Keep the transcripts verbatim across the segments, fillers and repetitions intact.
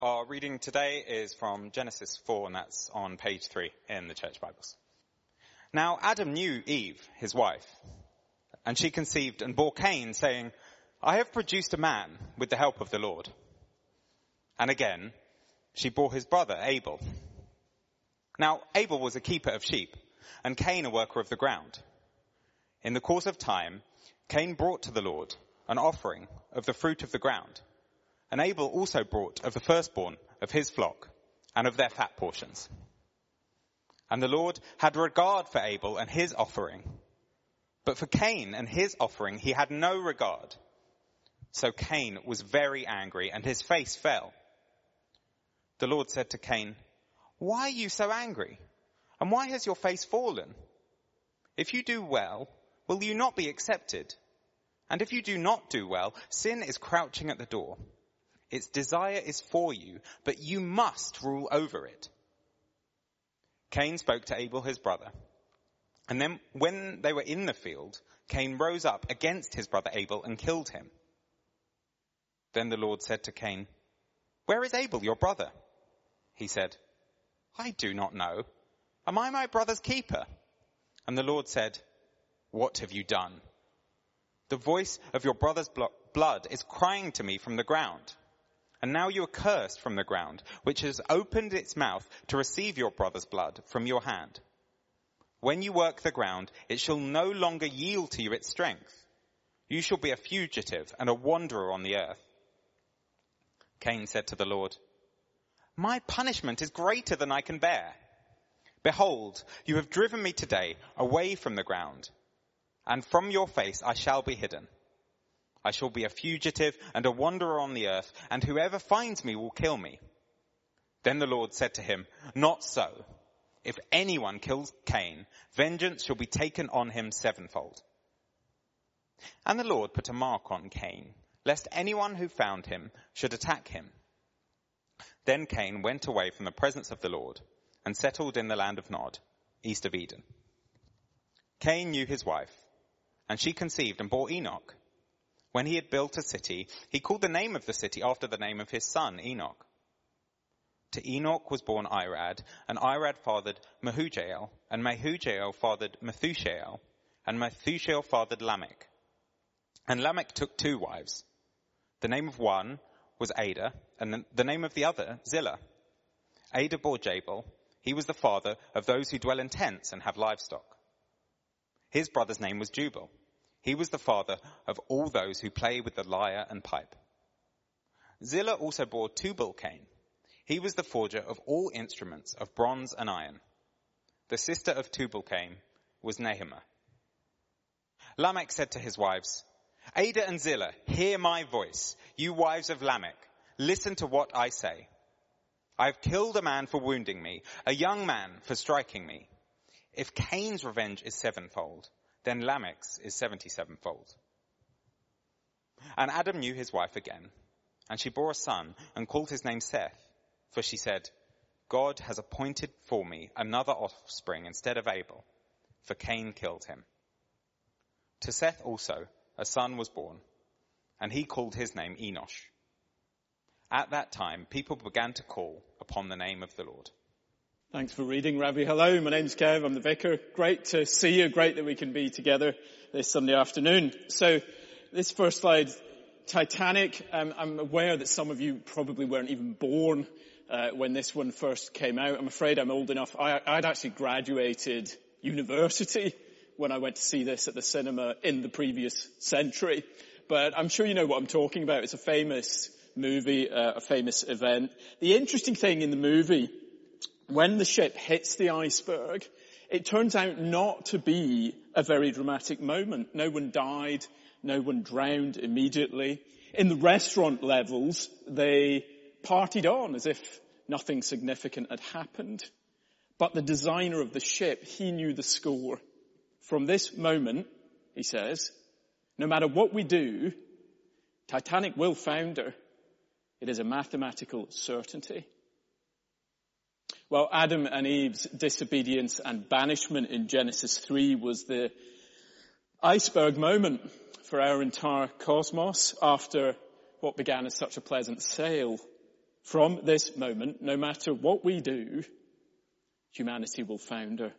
Our reading today is from Genesis four, and that's on page three in the Church Bibles. Now Adam knew Eve, his wife, and she conceived and bore Cain, saying, I have produced a man with the help of the Lord. And again, she bore his brother Abel. Now Abel was a keeper of sheep, and Cain a worker of the ground. In the course of time, Cain brought to the Lord an offering of the fruit of the ground. And Abel also brought of the firstborn of his flock and of their fat portions. And the Lord had regard for Abel and his offering, but for Cain and his offering he had no regard. So Cain was very angry and his face fell. The Lord said to Cain, why are you so angry? And why has your face fallen? If you do well, will you not be accepted? And if you do not do well, sin is crouching at the door. Its desire is for you, but you must rule over it. Cain spoke to Abel his brother. And then when they were in the field, Cain rose up against his brother Abel and killed him. Then the Lord said to Cain, where is Abel your brother? He said, I do not know. Am I my brother's keeper? And the Lord said, what have you done? The voice of your brother's blood is crying to me from the ground. And now you are cursed from the ground, which has opened its mouth to receive your brother's blood from your hand. When you work the ground, it shall no longer yield to you its strength. You shall be a fugitive and a wanderer on the earth. Cain said to the Lord, my punishment is greater than I can bear. Behold, you have driven me today away from the ground, and from your face I shall be hidden. I shall be a fugitive and a wanderer on the earth, and whoever finds me will kill me. Then the Lord said to him, not so. If anyone kills Cain, vengeance shall be taken on him sevenfold. And the Lord put a mark on Cain, lest anyone who found him should attack him. Then Cain went away from the presence of the Lord and settled in the land of Nod, east of Eden. Cain knew his wife, and she conceived and bore Enoch. When he had built a city, he called the name of the city after the name of his son, Enoch. To Enoch was born Irad, and Irad fathered Mehujael, and Mehujael fathered Methushael, and Methushael fathered Lamech. And Lamech took two wives. The name of one was Ada, and the name of the other Zillah. Ada bore Jabal. He was the father of those who dwell in tents and have livestock. His brother's name was Jubal. He was the father of all those who play with the lyre and pipe. Zillah also bore Tubal-Cain. He was the forger of all instruments of bronze and iron. The sister of Tubal-Cain was Nahimah. Lamech said to his wives, Ada and Zillah, hear my voice. You wives of Lamech, listen to what I say. I have killed a man for wounding me, a young man for striking me. If Cain's revenge is sevenfold, then Lamech's is seventy-sevenfold. And Adam knew his wife again, and she bore a son and called his name Seth, for she said, God has appointed for me another offspring instead of Abel, for Cain killed him. To Seth also a son was born, and he called his name Enosh. At that time, people began to call upon the name of the Lord. Thanks for reading, Rabbi. Hello, my name's Kev. I'm the vicar. Great to see you. Great that we can be together this Sunday afternoon. So, this first slide, Titanic. Um, I'm aware that some of you probably weren't even born uh, when this one first came out. I'm afraid I'm old enough. I, I'd actually graduated university when I went to see this at the cinema in the previous century. But I'm sure you know what I'm talking about. It's a famous movie, uh, a famous event. The interesting thing in the movie, when the ship hits the iceberg, it turns out not to be a very dramatic moment. No one died, no one drowned immediately. In the restaurant levels, they partied on as if nothing significant had happened. But the designer of the ship, he knew the score. From this moment, he says, no matter what we do, Titanic will founder. It is a mathematical certainty. Well, Adam and Eve's disobedience and banishment in Genesis three was the iceberg moment for our entire cosmos after what began as such a pleasant sail. From this moment, no matter what we do, humanity will founder.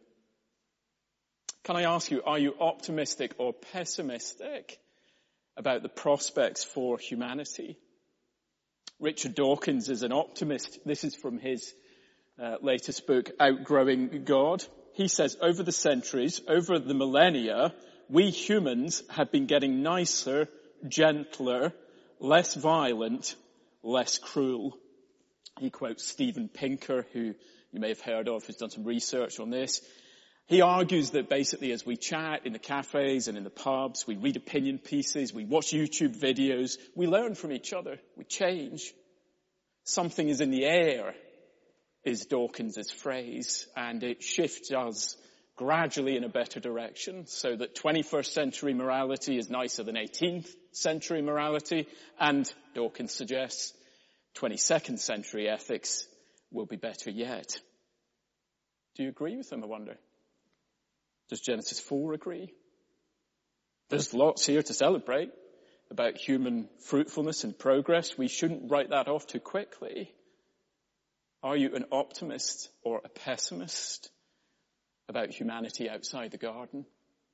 Can I ask you, are you optimistic or pessimistic about the prospects for humanity? Richard Dawkins is an optimist. This is from his uh, latest book, Outgrowing God. He says, over the centuries, over the millennia, we humans have been getting nicer, gentler, less violent, less cruel. He quotes Steven Pinker, who you may have heard of, who's done some research on this. He argues that basically as we chat in the cafes and in the pubs, we read opinion pieces, we watch YouTube videos, we learn from each other, we change. Something is in the air, is Dawkins' phrase, and it shifts us gradually in a better direction, so that twenty-first century morality is nicer than eighteenth century morality, and Dawkins suggests twenty-second century ethics will be better yet. Do you agree with him, I wonder? Does Genesis four agree? There's lots here to celebrate about human fruitfulness and progress. We shouldn't write that off too quickly. Are you an optimist or a pessimist about humanity outside the garden?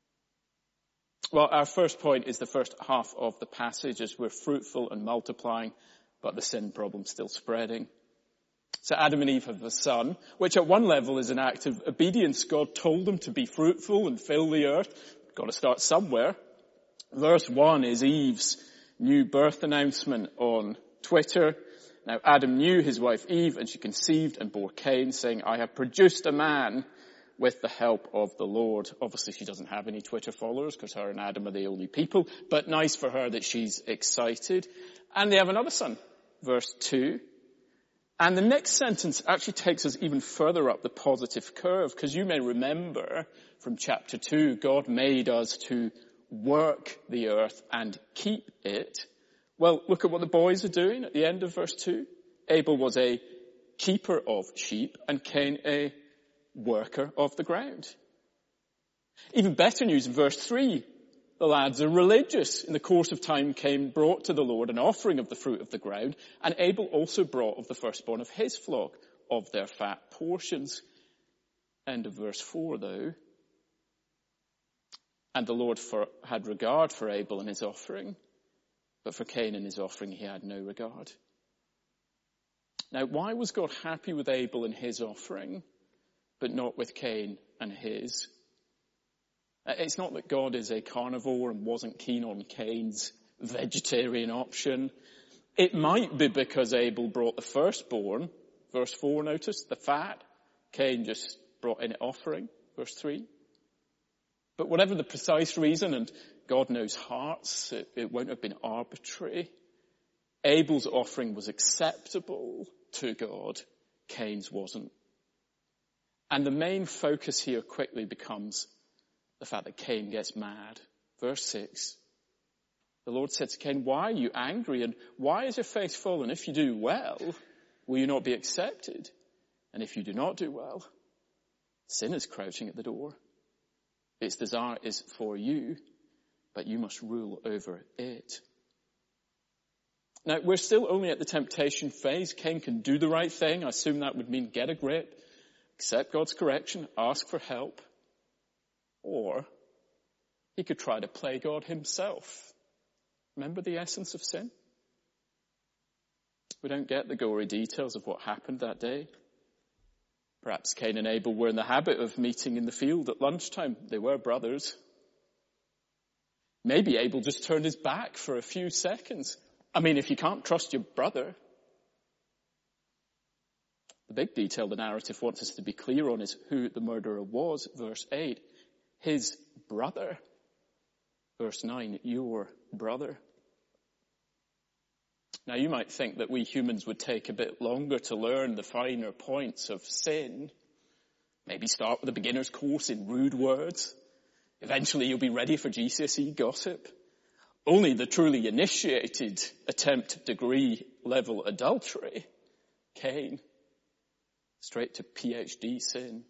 Well, our first point is the first half of the passage as we're fruitful and multiplying, but the sin problem's still spreading. So Adam and Eve have a son, which at one level is an act of obedience. God told them to be fruitful and fill the earth. Got to start somewhere. Verse one is Eve's new birth announcement on Twitter. Now Adam knew his wife Eve, and she conceived and bore Cain, saying, I have produced a man with the help of the Lord. Obviously she doesn't have any Twitter followers because her and Adam are the only people, but nice for her that she's excited. And they have another son, verse two. And the next sentence actually takes us even further up the positive curve, because you may remember from chapter two, God made us to work the earth and keep it. Well, look at what the boys are doing at the end of verse two. Abel was a keeper of sheep and Cain a worker of the ground. Even better news in verse three. The lads are religious. In the course of time, Cain brought to the Lord an offering of the fruit of the ground, and Abel also brought of the firstborn of his flock, of their fat portions. End of verse four, though. And the Lord for, had regard for Abel and his offering, but for Cain and his offering he had no regard. Now, why was God happy with Abel and his offering, but not with Cain and his? It's not that God is a carnivore and wasn't keen on Cain's vegetarian option. It might be because Abel brought the firstborn, verse four, notice, the fat. Cain just brought in an offering, verse three. But whatever the precise reason, and God knows hearts, it, it won't have been arbitrary. Abel's offering was acceptable to God. Cain's wasn't. And the main focus here quickly becomes the fact that Cain gets mad. Verse six. The Lord said to Cain, why are you angry and why is your face fallen? If you do well, will you not be accepted? And if you do not do well, sin is crouching at the door. Its desire is for you, but you must rule over it. Now, we're still only at the temptation phase. Cain can do the right thing. I assume that would mean get a grip, accept God's correction, ask for help. Or he could try to play God himself. Remember the essence of sin? We don't get the gory details of what happened that day. Perhaps Cain and Abel were in the habit of meeting in the field at lunchtime. They were brothers. Maybe Abel just turned his back for a few seconds. I mean, if you can't trust your brother. The big detail the narrative wants us to be clear on is who the murderer was, verse eight. His brother. Verse nine, your brother. Now you might think that we humans would take a bit longer to learn the finer points of sin. Maybe start with a beginner's course in rude words. Eventually you'll be ready for G C S E gossip. Only the truly initiated attempt degree level adultery, Cain, straight to P H D sin.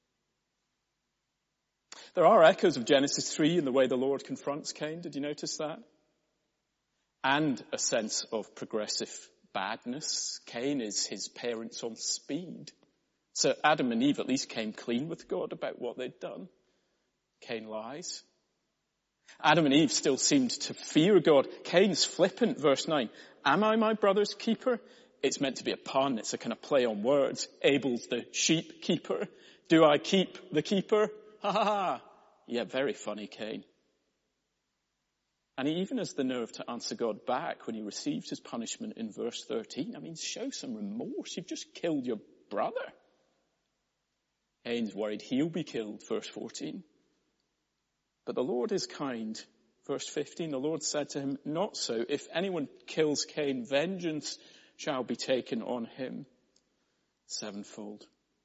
There are echoes of Genesis three in the way the Lord confronts Cain. Did you notice that? And a sense of progressive badness. Cain is his parents on speed. So Adam and Eve at least came clean with God about what they'd done. Cain lies. Adam and Eve still seemed to fear God. Cain's flippant, verse nine. Am I my brother's keeper? It's meant to be a pun. It's a kind of play on words. Abel's the sheep keeper. Do I keep the keeper? Ha ha ha. Yeah, very funny, Cain. And he even has the nerve to answer God back when he received his punishment in verse thirteen. I mean, show some remorse. You've just killed your brother. Cain's worried he'll be killed, verse fourteen. But the Lord is kind. Verse fifteen, the Lord said to him, not so. If anyone kills Cain, vengeance shall be taken on him sevenfold.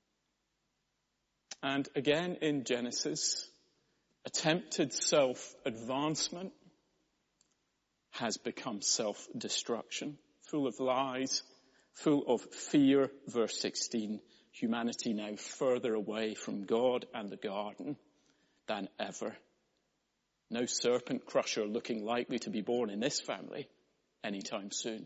And again in Genesis, attempted self-advancement has become self-destruction, full of lies, full of fear. Verse sixteen, humanity now further away from God and the garden than ever. No serpent crusher looking likely to be born in this family anytime soon.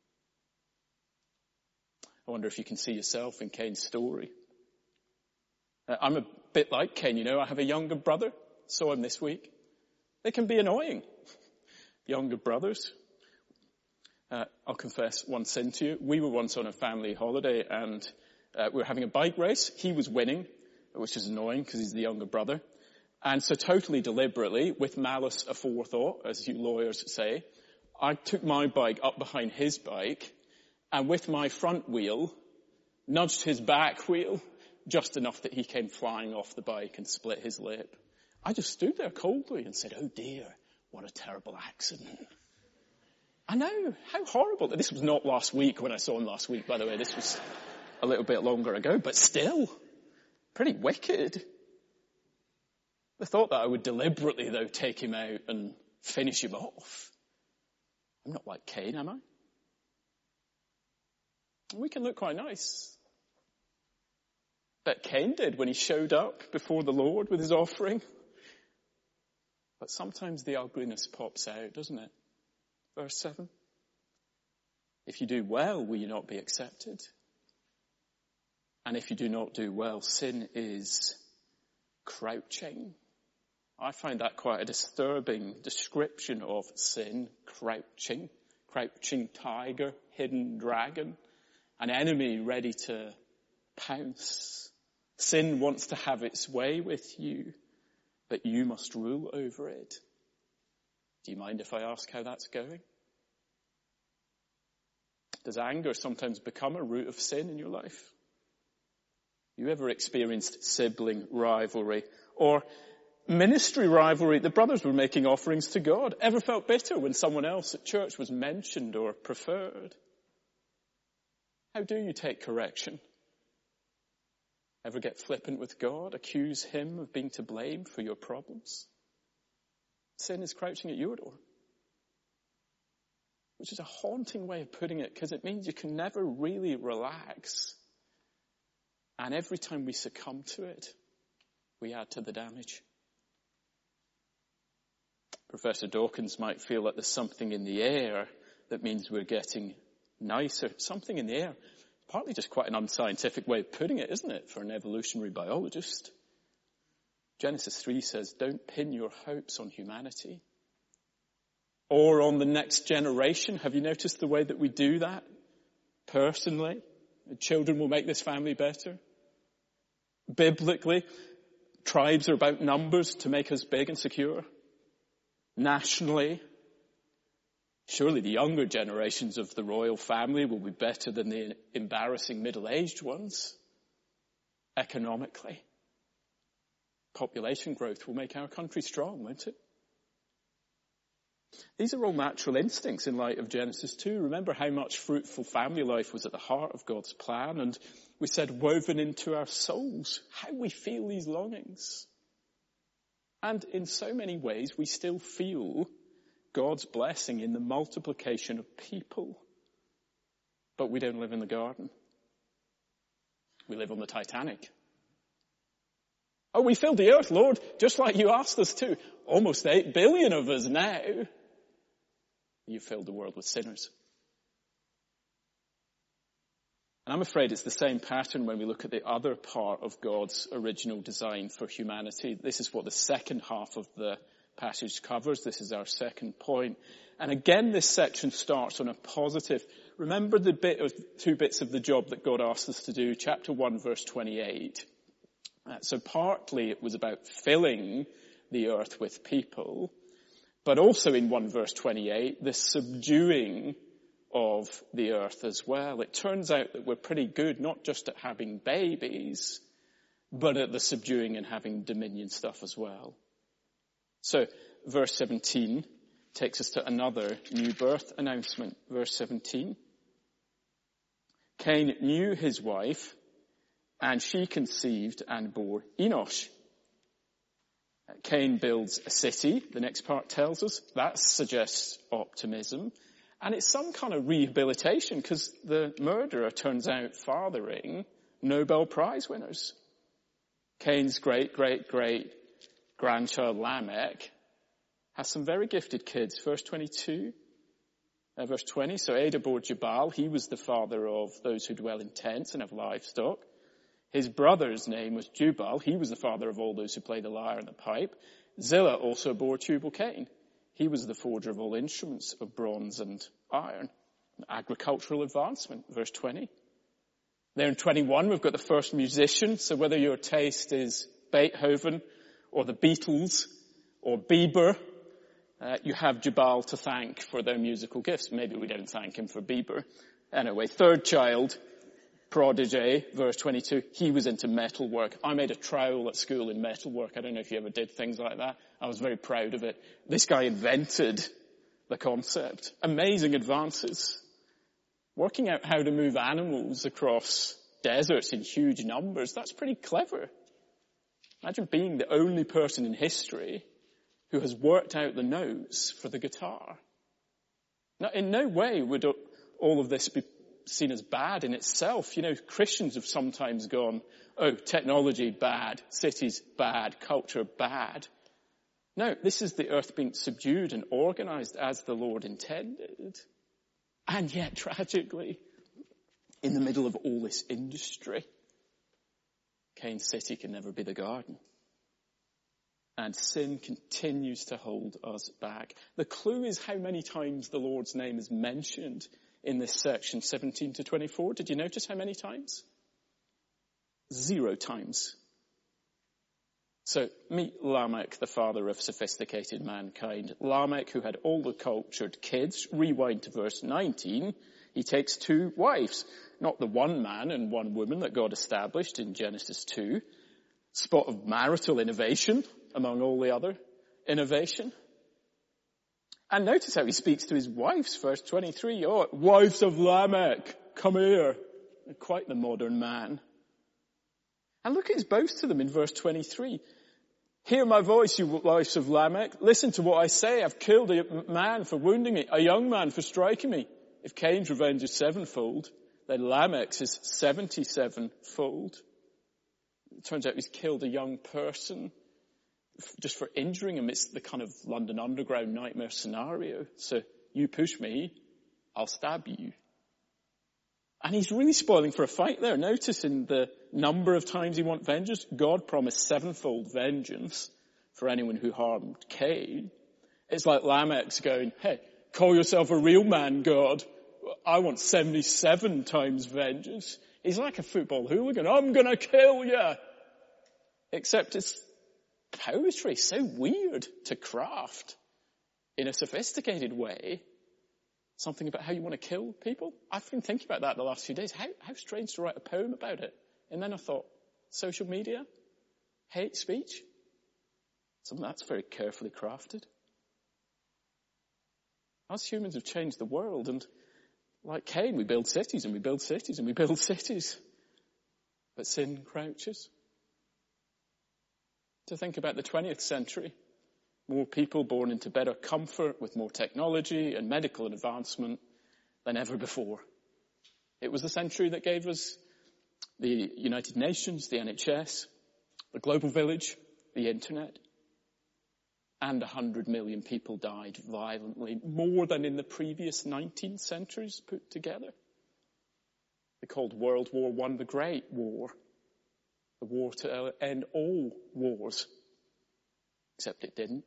I wonder if you can see yourself in Cain's story. Uh, I'm a bit like Cain, you know. I have a younger brother. Saw him this week. They can be annoying. Younger brothers. Uh, I'll confess one sin to you. We were once on a family holiday and uh, we were having a bike race. He was winning, which is annoying because he's the younger brother. And so totally deliberately, with malice aforethought, as you lawyers say, I took my bike up behind his bike and with my front wheel, nudged his back wheel just enough that he came flying off the bike and split his lip. I just stood there coldly and said, oh dear, what a terrible accident. I know, how horrible. This was not last week when I saw him last week, by the way. This was a little bit longer ago, but still, pretty wicked. The thought that I would deliberately, though, take him out and finish him off. I'm not like Cain, am I? We can look quite nice. But Cain did when he showed up before the Lord with his offering. But sometimes the ugliness pops out, doesn't it? Verse seven. If you do well, will you not be accepted? And if you do not do well, sin is crouching. I find that quite a disturbing description of sin, crouching, crouching tiger, hidden dragon, an enemy ready to pounce. Sin wants to have its way with you, but you must rule over it. Do you mind if I ask how that's going? Does anger sometimes become a root of sin in your life? You ever experienced sibling rivalry or ministry rivalry? The brothers were making offerings to God. Ever felt bitter when someone else at church was mentioned or preferred? How do you take correction? Ever get flippant with God? Accuse him of being to blame for your problems? Sin is crouching at your door. Which is a haunting way of putting it because it means you can never really relax. And every time we succumb to it, we add to the damage. Professor Dawkins might feel that there's something in the air that means we're getting nicer. Something in the air. Partly just quite an unscientific way of putting it, isn't it, for an evolutionary biologist? Genesis three says, don't pin your hopes on humanity or on the next generation. Have you noticed the way that we do that personally? Children will make this family better. Biblically, tribes are about numbers to make us big and secure. Nationally, surely the younger generations of the royal family will be better than the embarrassing middle-aged ones. Economically, population growth will make our country strong, won't it? These are all natural instincts in light of Genesis two. Remember how much fruitful family life was at the heart of God's plan, and we said woven into our souls, how we feel these longings. And in so many ways, we still feel God's blessing in the multiplication of people. But we don't live in the garden. We live on the Titanic. Oh, we filled the earth, Lord, just like you asked us to. Almost eight billion of us now. You filled the world with sinners. And I'm afraid it's the same pattern when we look at the other part of God's original design for humanity. This is what the second half of the passage covers. This is our second point. And again, this section starts on a positive. Remember the bit of two bits of the job that God asked us to do, chapter one, verse twenty-eight. Uh, so partly it was about filling the earth with people, but also in one verse twenty-eight, the subduing of the earth as well. It turns out that we're pretty good not just at having babies, but at the subduing and having dominion stuff as well. So verse seventeen takes us to another new birth announcement. Verse seventeen. Cain knew his wife, and she conceived and bore Enosh. Cain builds a city, the next part tells us. That suggests optimism. And it's some kind of rehabilitation, because the murderer turns out fathering Nobel Prize winners. Cain's great, great, great grandchild Lamech has some very gifted kids. Verse twenty-two, uh, verse twenty. So Ada bore Jubal. He was the father of those who dwell in tents and have livestock. His brother's name was Jubal. He was the father of all those who play the lyre and the pipe. Zillah also bore Tubal-Cain. He was the forger of all instruments of bronze and iron. Agricultural advancement, verse twenty. There in twenty-one, we've got the first musician. So whether your taste is Beethoven or the Beatles or Bieber, uh, you have Jubal to thank for their musical gifts. Maybe we don't thank him for Bieber. Anyway, third child, prodigy, verse twenty-two, he was into metalwork. I made a trowel at school in metalwork. I don't know if you ever did things like that. I was very proud of it. This guy invented the concept. Amazing advances. Working out how to move animals across deserts in huge numbers, that's pretty clever. Imagine being the only person in history who has worked out the notes for the guitar. Now, in no way would all of this be seen as bad in itself. You know, Christians have sometimes gone, oh, technology bad, cities bad, culture bad. No, this is the earth being subdued and organized as the Lord intended. And yet, tragically, in the middle of all this industry, Cain's city can never be the garden. And sin continues to hold us back. The clue is how many times the Lord's name is mentioned in this section, seventeen to twenty-four. Did you notice how many times? Zero times. So meet Lamech, the father of sophisticated mankind. Lamech, who had all the cultured kids. Rewind to verse nineteen. He takes two wives. Not the one man and one woman that God established in Genesis two. Spot of marital innovation among all the other innovation. And notice how he speaks to his wives, verse twenty-three. Oh, wives of Lamech, come here. Quite the modern man. And look at his boast to them in verse twenty-three. Hear my voice, you wives of Lamech. Listen to what I say. I've killed a man for wounding me, a young man for striking me. If Cain's revenge is sevenfold, then Lamech's is seventy-sevenfold. It turns out he's killed a young person just for injuring him. It's the kind of London Underground nightmare scenario. So you push me, I'll stab you. And he's really spoiling for a fight there. Notice in the number of times he wants vengeance, God promised sevenfold vengeance for anyone who harmed Cain. It's like Lamech's going, hey, call yourself a real man, God. I want seventy-seven times vengeance. He's like a football hooligan. I'm going to kill you. Except it's poetry, so weird to craft in a sophisticated way. Something about how you want to kill people. I've been thinking about that the last few days. How, how strange to write a poem about it. And then I thought, social media, hate speech, something that's very carefully crafted. Us humans have changed the world, and like Cain, we build cities and we build cities and we build cities. But sin crouches. To think about the twentieth century, more people born into better comfort with more technology and medical advancement than ever before. It was the century that gave us the United Nations, the N H S, the global village, the internet. And a hundred million people died violently, more than in the previous nineteen centuries put together. They called World War One the Great War, the war to end all wars, except it didn't.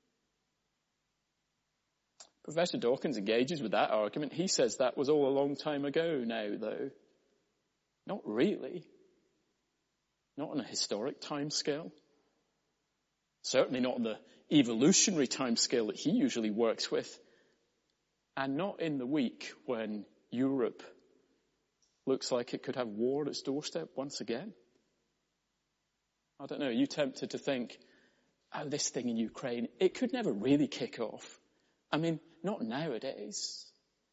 Professor Dawkins engages with that argument. He says that was all a long time ago now, though. Not really. Not on a historic timescale. Certainly not on the evolutionary timescale that he usually works with. And not in the week when Europe looks like it could have war at its doorstep once again. I don't know, are you tempted to think, oh, this thing in Ukraine, it could never really kick off. I mean, not nowadays.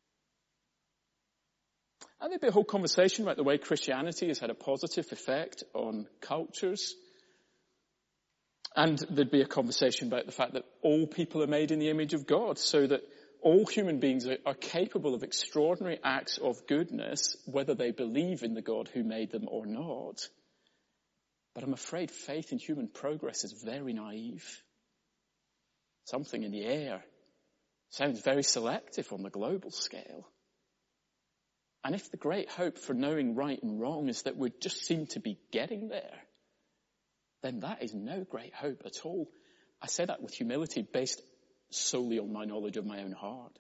And there'd be a whole conversation about the way Christianity has had a positive effect on cultures. And there'd be a conversation about the fact that all people are made in the image of God, so that all human beings are, are capable of extraordinary acts of goodness, whether they believe in the God who made them or not. But I'm afraid faith in human progress is very naive. Something in the air. Sounds very selective on the global scale. And if the great hope for knowing right and wrong is that we just seem to be getting there, then that is no great hope at all. I say that with humility, based solely on my knowledge of my own heart.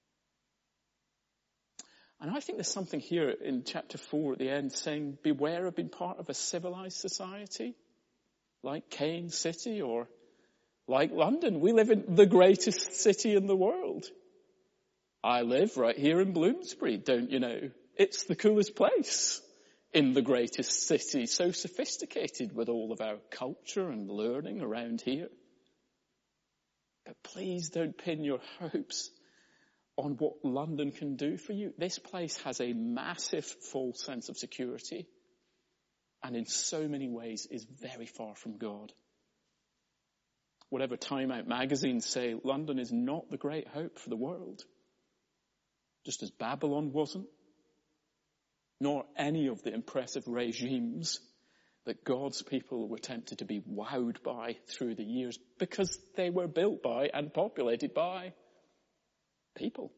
And I think there's something here in chapter four at the end saying, beware of being part of a civilized society, like Cane City or like London. We live in the greatest city in the world. I live right here in Bloomsbury, don't you know? It's the coolest place in the greatest city, so sophisticated with all of our culture and learning around here. But please don't pin your hopes on what London can do for you. This place has a massive false sense of security, and in so many ways is very far from God. Whatever Time Out magazines say, London is not the great hope for the world. Just as Babylon wasn't, nor any of the impressive regimes that God's people were tempted to be wowed by through the years, because they were built by and populated by people.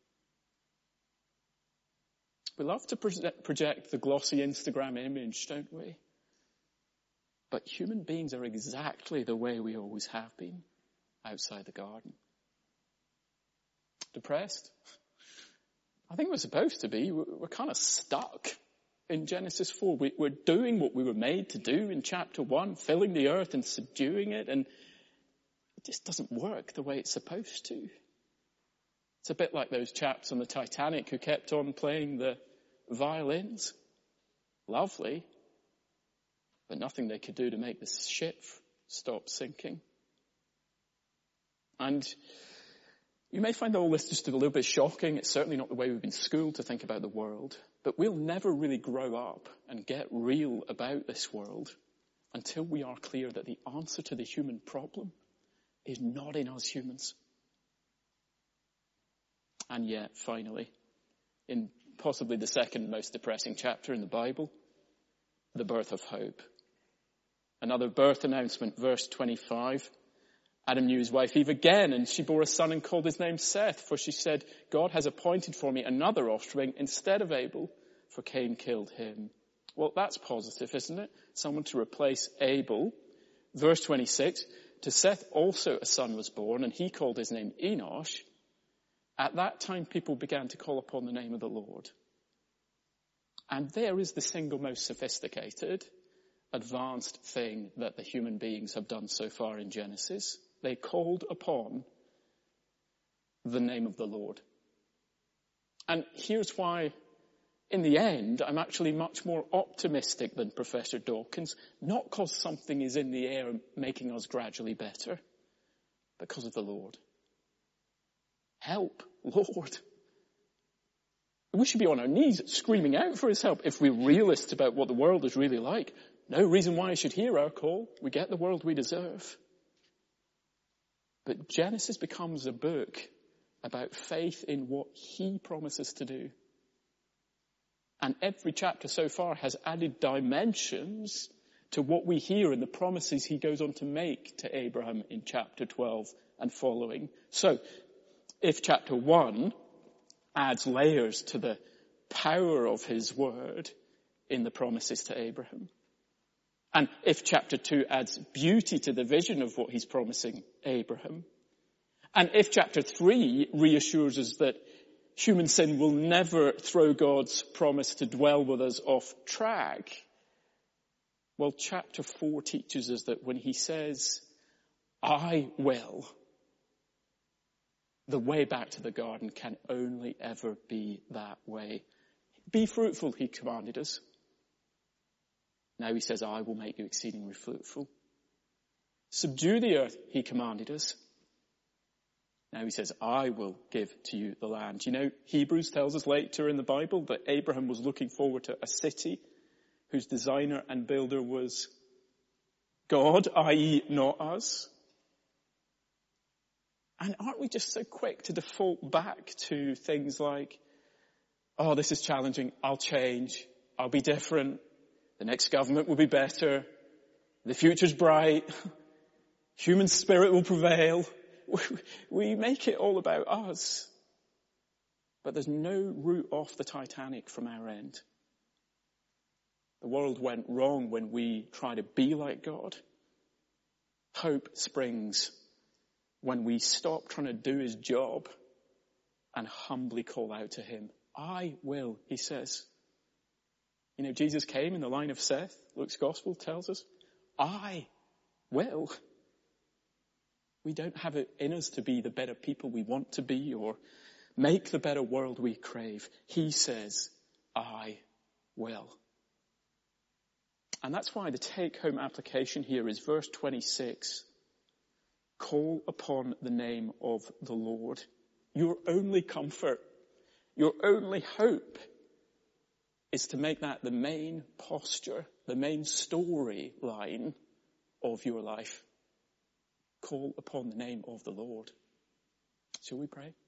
We love to project the glossy Instagram image, don't we? But human beings are exactly the way we always have been, outside the garden. Depressed? I think we're supposed to be. We're kind of stuck in Genesis four. We're doing what we were made to do in chapter one, filling the earth and subduing it, and it just doesn't work the way it's supposed to. It's a bit like those chaps on the Titanic who kept on playing the violins. Lovely. But nothing they could do to make the ship stop sinking. And you may find all this just a little bit shocking. It's certainly not the way we've been schooled to think about the world. But we'll never really grow up and get real about this world until we are clear that the answer to the human problem is not in us humans. And yet, finally, in possibly the second most depressing chapter in the Bible, the birth of hope. Another birth announcement, verse twenty-five. Adam knew his wife Eve again, and she bore a son and called his name Seth, for she said, God has appointed for me another offspring instead of Abel, for Cain killed him. Well, that's positive, isn't it? Someone to replace Abel. Verse twenty-six, to Seth also a son was born, and he called his name Enosh. At that time, people began to call upon the name of the Lord. And there is the single most sophisticated, advanced thing that the human beings have done so far in Genesis. They called upon the name of the Lord. And here's why, in the end, I'm actually much more optimistic than Professor Dawkins, not because something is in the air making us gradually better, but because of the Lord. Help, Lord. We should be on our knees screaming out for his help if we're realists about what the world is really like. No reason why I should hear our call. We get the world we deserve. But Genesis becomes a book about faith in what he promises to do. And every chapter so far has added dimensions to what we hear in the promises he goes on to make to Abraham in chapter twelve and following. So, if chapter one adds layers to the power of his word in the promises to Abraham. And if chapter two adds beauty to the vision of what he's promising Abraham, and if chapter three reassures us that human sin will never throw God's promise to dwell with us off track, well, chapter four teaches us that when he says, I will, the way back to the garden can only ever be that way. Be fruitful, he commanded us. Now he says, I will make you exceedingly fruitful. Subdue the earth, he commanded us. Now he says, I will give to you the land. You know, Hebrews tells us later in the Bible that Abraham was looking forward to a city whose designer and builder was God, that is not us. And aren't we just so quick to default back to things like, oh, this is challenging, I'll change, I'll be different, the next government will be better, the future's bright, human spirit will prevail. We make it all about us. But there's no route off the Titanic from our end. The world went wrong when we try to be like God. Hope springs when we stop trying to do his job and humbly call out to him. I will, he says. You know, Jesus came in the line of Seth. Luke's gospel tells us, I will. We don't have it in us to be the better people we want to be or make the better world we crave. He says, I will. And that's why the take-home application here is verse twenty-six. Call upon the name of the Lord. Your only comfort, your only hope is to make that the main posture, the main storyline of your life. Call upon the name of the Lord. Shall we pray?